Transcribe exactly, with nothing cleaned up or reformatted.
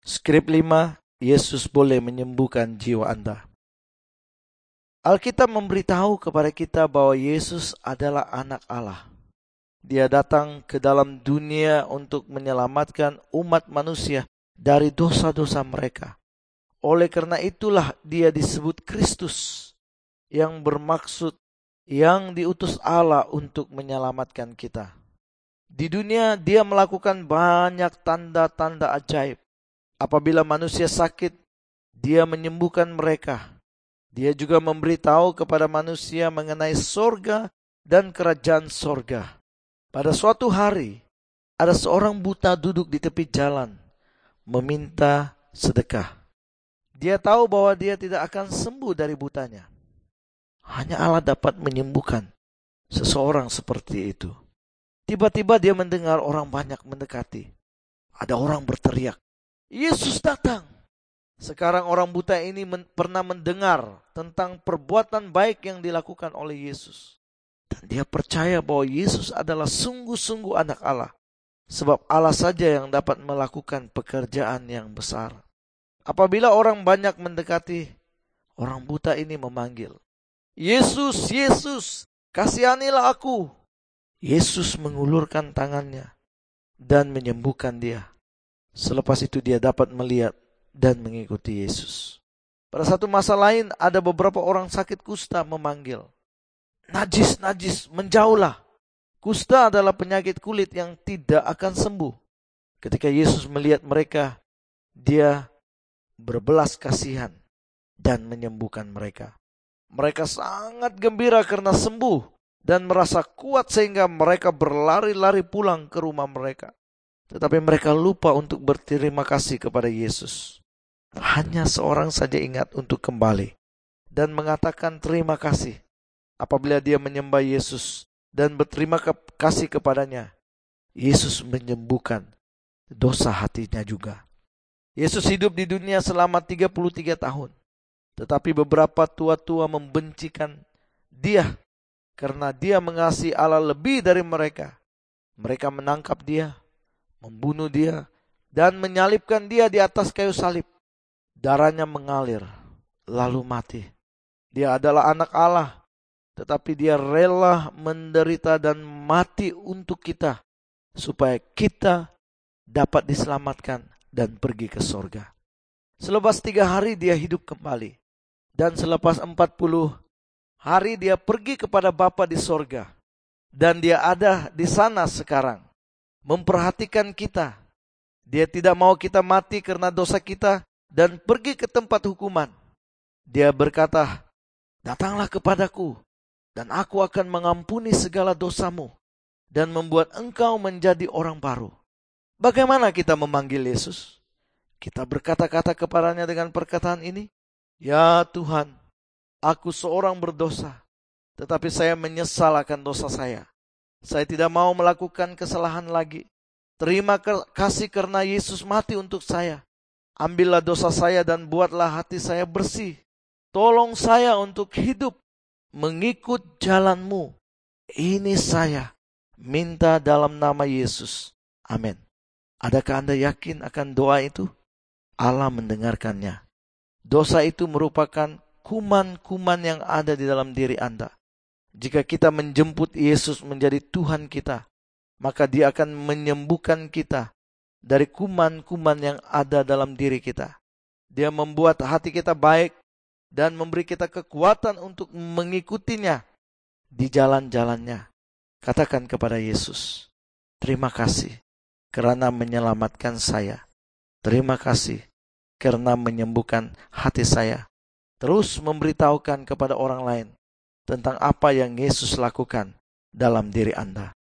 Skrip lima, Yesus boleh menyembuhkan jiwa Anda. Alkitab memberitahu kepada kita bahwa Yesus adalah anak Allah. Dia datang ke dalam dunia untuk menyelamatkan umat manusia dari dosa-dosa mereka. Oleh karena itulah dia disebut Kristus, yang bermaksud yang diutus Allah untuk menyelamatkan kita. Di dunia dia melakukan banyak tanda-tanda ajaib. Apabila manusia sakit, dia menyembuhkan mereka. Dia juga memberitahu kepada manusia mengenai sorga dan kerajaan sorga. Pada suatu hari, ada seorang buta duduk di tepi jalan, meminta sedekah. Dia tahu bahwa dia tidak akan sembuh dari butanya. Hanya Allah dapat menyembuhkan seseorang seperti itu. Tiba-tiba dia mendengar orang banyak mendekati. Ada orang berteriak, "Yesus datang!" Sekarang orang buta ini men- pernah mendengar tentang perbuatan baik yang dilakukan oleh Yesus. Dan dia percaya bahwa Yesus adalah sungguh-sungguh anak Allah. Sebab Allah saja yang dapat melakukan pekerjaan yang besar. Apabila orang banyak mendekati, orang buta ini memanggil, "Yesus, Yesus, kasihanilah aku." Yesus mengulurkan tangannya dan menyembuhkan dia. Selepas itu dia dapat melihat dan mengikuti Yesus. Pada satu masa lain ada beberapa orang sakit kusta memanggil, "Najis, najis, menjauhlah." Kusta adalah penyakit kulit yang tidak akan sembuh. Ketika Yesus melihat mereka, dia berbelas kasihan dan menyembuhkan mereka. Mereka sangat gembira karena sembuh dan merasa kuat sehingga mereka berlari-lari pulang ke rumah mereka. Tetapi mereka lupa untuk berterima kasih kepada Yesus. Hanya seorang saja ingat untuk kembali dan mengatakan terima kasih. Apabila dia menyembah Yesus dan berterima kasih kepadanya, Yesus menyembuhkan dosa hatinya juga. Yesus hidup di dunia selama tiga puluh tiga tahun. Tetapi beberapa tua-tua membencikan dia karena dia mengasihi Allah lebih dari mereka. Mereka menangkap dia, membunuh dia, dan menyalibkan dia di atas kayu salib. Darahnya mengalir, lalu mati. Dia adalah anak Allah, tetapi dia rela menderita dan mati untuk kita, supaya kita dapat diselamatkan dan pergi ke sorga. Selepas tiga hari dia hidup kembali. Dan selepas empat puluh hari dia pergi kepada Bapa di sorga. Dan dia ada di sana sekarang, memperhatikan kita. Dia tidak mau kita mati karena dosa kita dan pergi ke tempat hukuman. Dia berkata, "Datanglah kepadaku, dan aku akan mengampuni segala dosamu, dan membuat engkau menjadi orang baru." Bagaimana kita memanggil Yesus? Kita berkata-kata kepadanya dengan perkataan ini, "Ya Tuhan, aku seorang berdosa, tetapi saya menyesal akan dosa saya. Saya tidak mau melakukan kesalahan lagi. Terima kasih karena Yesus mati untuk saya. Ambillah dosa saya dan buatlah hati saya bersih. Tolong saya untuk hidup mengikut jalan-Mu. Ini saya minta dalam nama Yesus. Amin." Adakah Anda yakin akan doa itu? Allah mendengarkannya. Dosa itu merupakan kuman-kuman yang ada di dalam diri Anda. Jika kita menjemput Yesus menjadi Tuhan kita, maka Dia akan menyembuhkan kita dari kuman-kuman yang ada dalam diri kita. Dia membuat hati kita baik dan memberi kita kekuatan untuk mengikutinya di jalan-jalannya. Katakan kepada Yesus, "Terima kasih karena menyelamatkan saya. Terima kasih karena menyembuhkan hati saya." Terus memberitahukan kepada orang lain tentang apa yang Yesus lakukan dalam diri Anda.